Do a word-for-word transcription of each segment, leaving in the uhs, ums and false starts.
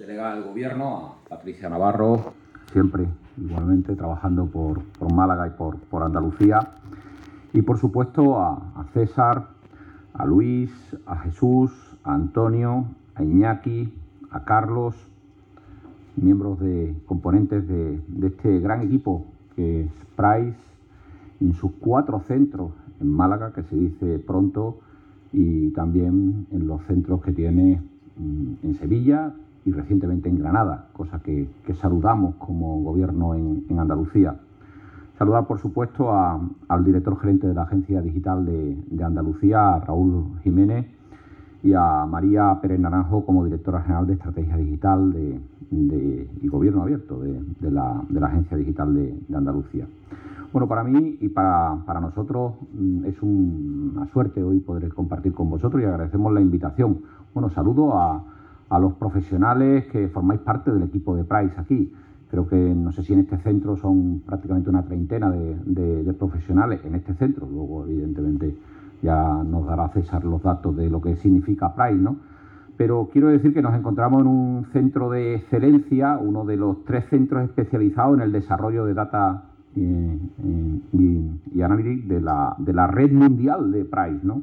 delegada del Gobierno, a Patricia Navarro, siempre igualmente trabajando por, por Málaga y por, por Andalucía, y por supuesto a, a César, a Luis, a Jesús, a Antonio, a Iñaki, a Carlos, miembros de componentes de, de este gran equipo que es Price, en sus cuatro centros en Málaga, que se dice pronto, y también en los centros que tiene en Sevilla y recientemente en Granada, cosa que, que saludamos como gobierno en, en Andalucía. Saludar, por supuesto, a, al director gerente de la Agencia Digital de, de Andalucía, a Raúl Jiménez, y a María Pérez Naranjo como directora general de Estrategia Digital de, de, y Gobierno Abierto de, de, la, de la Agencia Digital de, de Andalucía. Bueno, para mí y para, para nosotros es un, una suerte hoy poder compartir con vosotros y agradecemos la invitación. Bueno, saludo a, a los profesionales que formáis parte del equipo de Price aquí. Creo que, no sé si en este centro son prácticamente una treintena de, de, de profesionales en este centro. Luego, evidentemente, ya nos dará César los datos de lo que significa Price, ¿no? Pero quiero decir que nos encontramos en un centro de excelencia, uno de los tres centros especializados en el desarrollo de data eh, eh, y, y analytics de la, de la red mundial de Price, ¿no?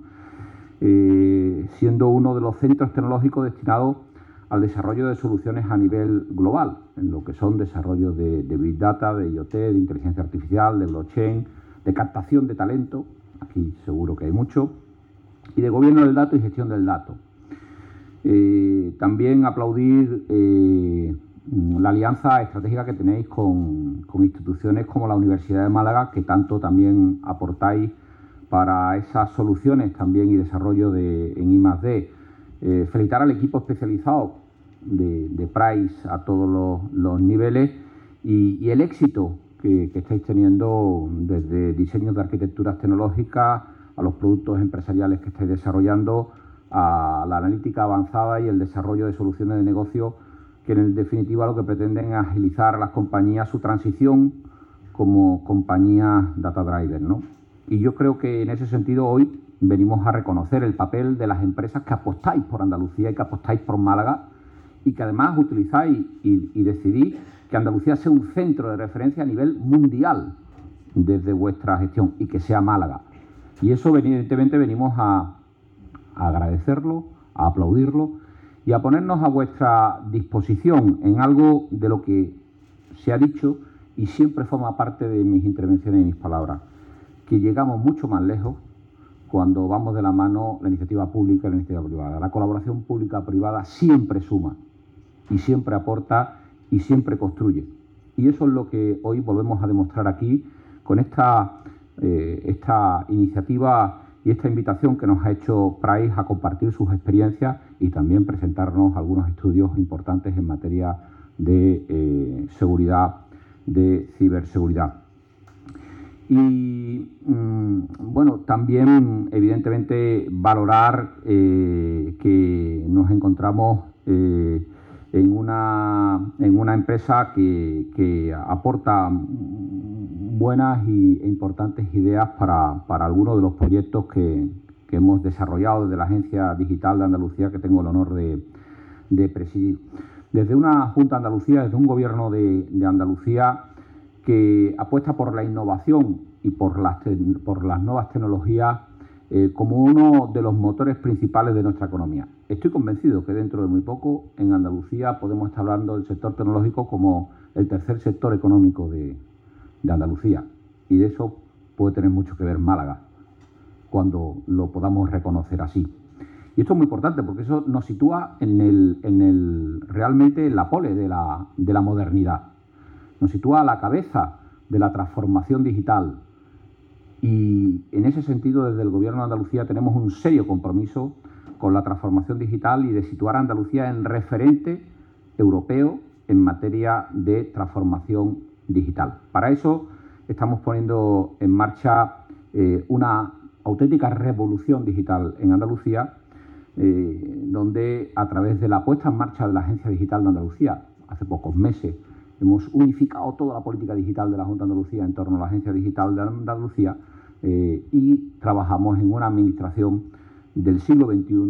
Eh, siendo uno de los centros tecnológicos destinados al desarrollo de soluciones a nivel global, en lo que son desarrollos de, de Big Data, de IoT, de inteligencia artificial, de blockchain, de captación de talento, aquí seguro que hay mucho, y de gobierno del dato y gestión del dato. Eh, también aplaudir eh, la alianza estratégica que tenéis con, con instituciones como la Universidad de Málaga, que tanto también aportáis para esas soluciones también y desarrollo de, en I más D. Eh, felicitar al equipo especializado de, de Price a todos los, los niveles y, y el éxito que, que estáis teniendo desde diseños de arquitecturas tecnológicas a los productos empresariales que estáis desarrollando, a la analítica avanzada y el desarrollo de soluciones de negocio que en definitiva lo que pretenden es agilizar a las compañías su transición como compañías data driver, ¿no? Y yo creo que en ese sentido hoy venimos a reconocer el papel de las empresas que apostáis por Andalucía y que apostáis por Málaga y que además utilizáis y, y decidís que Andalucía sea un centro de referencia a nivel mundial desde vuestra gestión y que sea Málaga. Y eso evidentemente venimos a, a agradecerlo, a aplaudirlo y a ponernos a vuestra disposición en algo de lo que se ha dicho y siempre forma parte de mis intervenciones y mis palabras, que llegamos mucho más lejos cuando vamos de la mano la iniciativa pública y la iniciativa privada. La colaboración pública-privada siempre suma y siempre aporta y siempre construye. Y eso es lo que hoy volvemos a demostrar aquí con esta, eh, esta iniciativa y esta invitación que nos ha hecho Price a compartir sus experiencias y también presentarnos algunos estudios importantes en materia de eh, seguridad, de ciberseguridad. Y mmm, bueno, también evidentemente valorar eh, que nos encontramos eh, en, una, en una empresa que, que aporta buenas y, e importantes ideas para, para algunos de los proyectos que, que hemos desarrollado desde la Agencia Digital de Andalucía, que tengo el honor de, de presidir. Desde una Junta de Andalucía, desde un gobierno de, de Andalucía, que apuesta por la innovación y por las, por las nuevas tecnologías eh, como uno de los motores principales de nuestra economía. Estoy convencido que dentro de muy poco en Andalucía podemos estar hablando del sector tecnológico como el tercer sector económico de, de Andalucía, y de eso puede tener mucho que ver Málaga cuando lo podamos reconocer así. Y esto es muy importante porque eso nos sitúa en el, en el, realmente en la pole de la, de la modernidad. Nos sitúa a la cabeza de la transformación digital y en ese sentido desde el Gobierno de Andalucía tenemos un serio compromiso con la transformación digital y de situar a Andalucía en referente europeo en materia de transformación digital. Para eso estamos poniendo en marcha eh, una auténtica revolución digital en Andalucía, eh, donde a través de la puesta en marcha de la Agencia Digital de Andalucía, hace pocos meses, hemos unificado toda la política digital de la Junta de Andalucía en torno a la Agencia Digital de Andalucía eh, y trabajamos en una administración del siglo veintiuno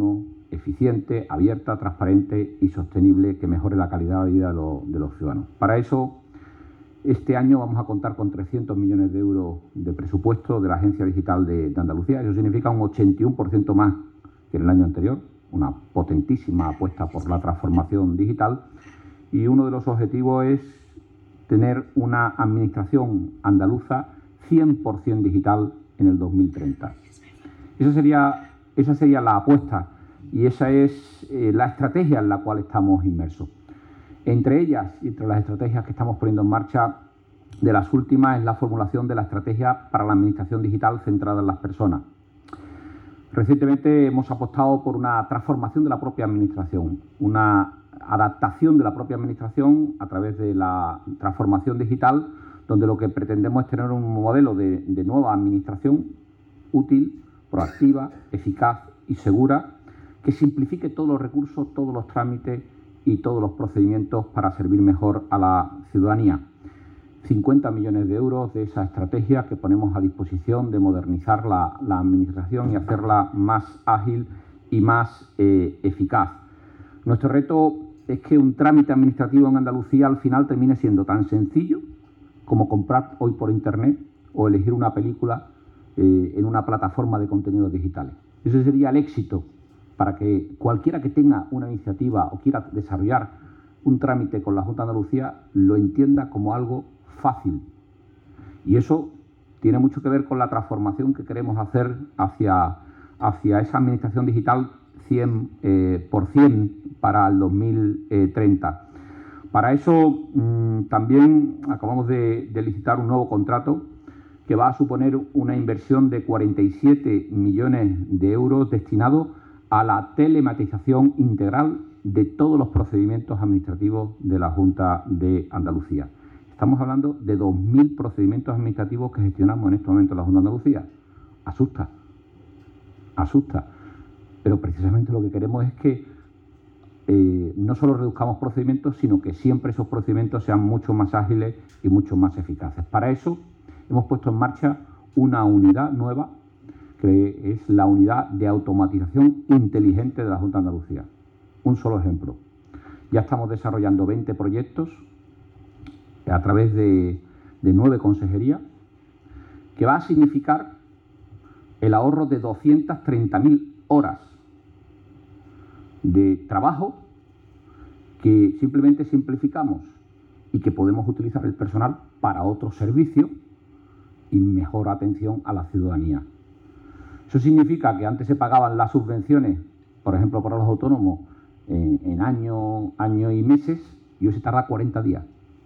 eficiente, abierta, transparente y sostenible que mejore la calidad de vida de, lo, de los ciudadanos. Para eso, este año vamos a contar con trescientos millones de euros de presupuesto de la Agencia Digital de, de Andalucía. Eso significa un ochenta y uno por ciento más que en el año anterior, una potentísima apuesta por la transformación digital. Y uno de los objetivos es tener una administración andaluza cien por cien digital en el dos mil treinta. Esa sería, esa sería la apuesta y esa es eh, la estrategia en la cual estamos inmersos. Entre ellas, entre las estrategias que estamos poniendo en marcha, de las últimas es la formulación de la estrategia para la administración digital centrada en las personas. Recientemente hemos apostado por una transformación de la propia administración, una adaptación de la propia administración a través de la transformación digital, donde lo que pretendemos es tener un modelo de, de nueva administración útil, proactiva, eficaz y segura, que simplifique todos los recursos, todos los trámites y todos los procedimientos para servir mejor a la ciudadanía. cincuenta millones de euros de esa estrategia que ponemos a disposición de modernizar la, la administración y hacerla más ágil y más eh, eficaz. Nuestro reto es que un trámite administrativo en Andalucía al final termine siendo tan sencillo como comprar hoy por Internet o elegir una película eh, en una plataforma de contenidos digitales. Ese sería el éxito para que cualquiera que tenga una iniciativa o quiera desarrollar un trámite con la Junta de Andalucía lo entienda como algo fácil. Y eso tiene mucho que ver con la transformación que queremos hacer hacia, hacia esa administración digital cien por cien para el dos mil treinta. Para eso mmm, también acabamos de, de licitar un nuevo contrato que va a suponer una inversión de cuarenta y siete millones de euros destinados a la telematización integral de todos los procedimientos administrativos de la Junta de Andalucía. Estamos hablando de dos mil procedimientos administrativos que gestionamos en este momento en la Junta de Andalucía. Asusta, asusta. Pero precisamente lo que queremos es que eh, no solo reduzcamos procedimientos, sino que siempre esos procedimientos sean mucho más ágiles y mucho más eficaces. Para eso hemos puesto en marcha una unidad nueva, que es la unidad de automatización inteligente de la Junta de Andalucía. Un solo ejemplo. Ya estamos desarrollando veinte proyectos a través de, de nueve consejerías, que va a significar el ahorro de doscientas treinta mil horas de trabajo que simplemente simplificamos y que podemos utilizar el personal para otro servicio y mejor atención a la ciudadanía. Eso significa que antes se pagaban las subvenciones, por ejemplo, para los autónomos, en, en año, año y meses, y hoy se tarda cuarenta días.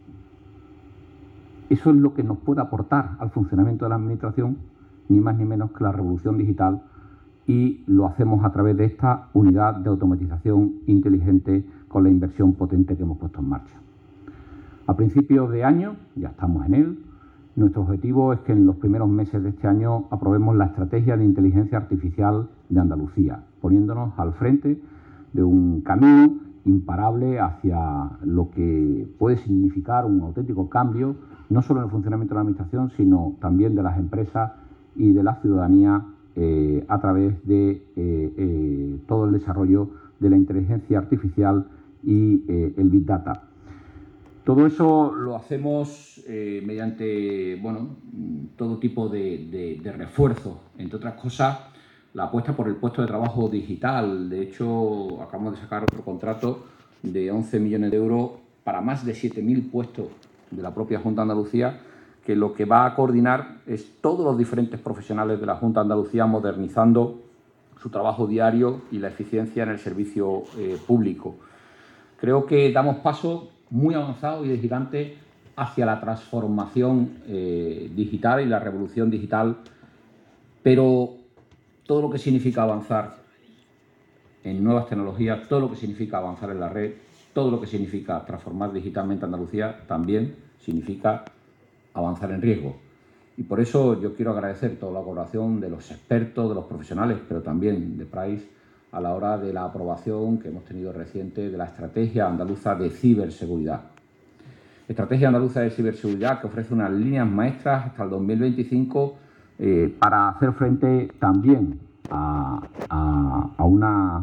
Eso es lo que nos puede aportar al funcionamiento de la administración, ni más ni menos que la revolución digital, y lo hacemos a través de esta unidad de automatización inteligente con la inversión potente que hemos puesto en marcha. A principios de año, ya estamos en él, nuestro objetivo es que en los primeros meses de este año aprobemos la estrategia de inteligencia artificial de Andalucía, poniéndonos al frente de un camino imparable hacia lo que puede significar un auténtico cambio, no solo en el funcionamiento de la administración, sino también de las empresas y de la ciudadanía eh, a través de eh, eh, todo el desarrollo de la inteligencia artificial y eh, el Big Data. Todo eso lo hacemos eh, mediante bueno, todo tipo de, de, de refuerzos, entre otras cosas, la apuesta por el puesto de trabajo digital. De hecho, acabamos de sacar otro contrato de once millones de euros para más de siete mil puestos de la propia Junta de Andalucía, que lo que va a coordinar es todos los diferentes profesionales de la Junta de Andalucía modernizando su trabajo diario y la eficiencia en el servicio eh, público. Creo que damos pasos muy avanzados y de gigante hacia la transformación eh, digital y la revolución digital, pero todo lo que significa avanzar en nuevas tecnologías, todo lo que significa avanzar en la red, todo lo que significa transformar digitalmente Andalucía, también significa avanzar en riesgo. Y por eso yo quiero agradecer toda la colaboración de los expertos, de los profesionales, pero también de Price, a la hora de la aprobación que hemos tenido reciente de la Estrategia Andaluza de Ciberseguridad. Estrategia Andaluza de Ciberseguridad que ofrece unas líneas maestras hasta el dos mil veinticinco eh, para hacer frente también a, a, a, una,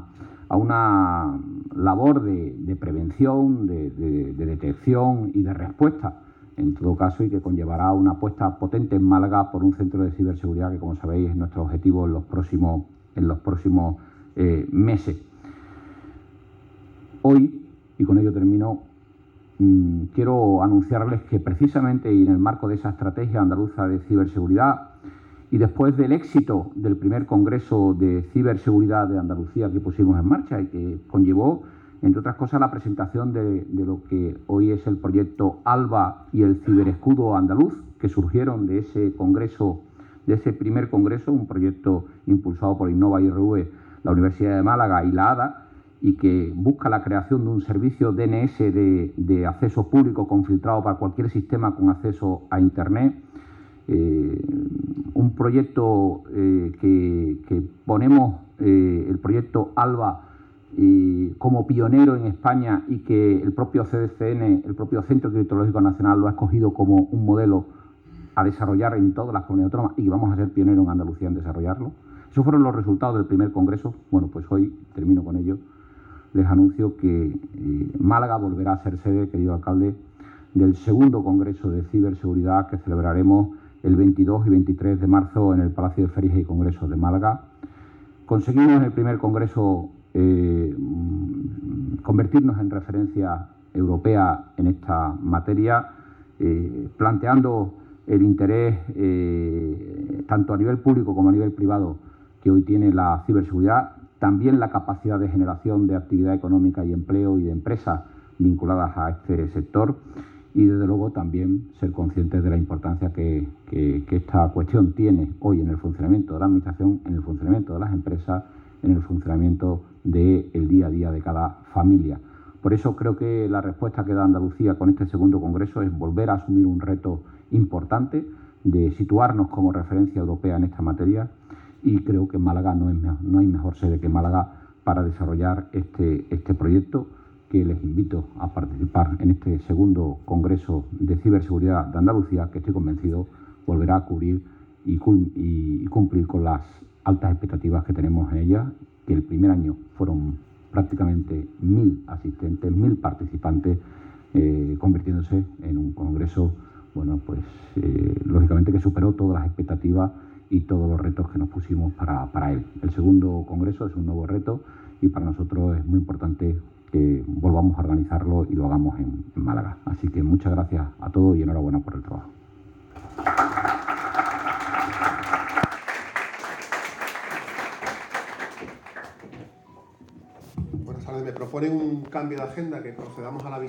a una labor de, de prevención, de, de, de detección y de respuesta, en todo caso, y que conllevará una apuesta potente en Málaga por un centro de ciberseguridad que, como sabéis, es nuestro objetivo en los próximos, en los próximos eh, meses. Hoy, y con ello termino, mmm, quiero anunciarles que precisamente y en el marco de esa estrategia andaluza de ciberseguridad y después del éxito del primer Congreso de Ciberseguridad de Andalucía que pusimos en marcha y que conllevó, entre otras cosas, la presentación de, de lo que hoy es el proyecto ALBA y el ciberescudo andaluz, que surgieron de ese congreso, de ese primer congreso, un proyecto impulsado por Innova I R V, la Universidad de Málaga y la ADA, y que busca la creación de un servicio D N S de, de acceso público confiltrado para cualquier sistema con acceso a Internet. Eh, un proyecto eh, que, que ponemos, eh, el proyecto ALBA, eh, como pionero en España y que el propio C D C N, el propio Centro Criptológico Nacional, lo ha escogido como un modelo a desarrollar en todas las comunidades autónomas y vamos a ser pioneros en Andalucía en desarrollarlo. Esos fueron los resultados del primer congreso. Bueno, pues hoy termino con ello. Les anuncio que eh, Málaga volverá a ser sede, querido alcalde, del segundo Congreso de Ciberseguridad que celebraremos el veintidós y veintitrés de marzo en el Palacio de Ferias y Congresos de Málaga. Conseguimos en el primer Congreso eh, convertirnos en referencia europea en esta materia, eh, planteando el interés eh, tanto a nivel público como a nivel privado que hoy tiene la ciberseguridad, también la capacidad de generación de actividad económica y empleo y de empresas vinculadas a este sector y, desde luego, también ser conscientes de la importancia que, que, que esta cuestión tiene hoy en el funcionamiento de la Administración, en el funcionamiento de las empresas, en el funcionamiento del día a día de cada familia. Por eso creo que la respuesta que da Andalucía con este segundo congreso es volver a asumir un reto importante de situarnos como referencia europea en esta materia, y creo que en Málaga no, es, no hay mejor sede que Málaga para desarrollar este, este proyecto, que les invito a participar en este segundo Congreso de Ciberseguridad de Andalucía, que estoy convencido volverá a cubrir y, y, y cumplir con las altas expectativas que tenemos en ella, que el primer año fueron prácticamente mil asistentes, mil participantes, eh, convirtiéndose en un congreso, bueno, pues eh, lógicamente que superó todas las expectativas y todos los retos que nos pusimos para, para él. El segundo congreso es un nuevo reto y para nosotros es muy importante que volvamos a organizarlo y lo hagamos en, en Málaga. Así que muchas gracias a todos y enhorabuena por el trabajo. Buenas tardes. Me proponen un cambio de agenda, que procedamos a la visita.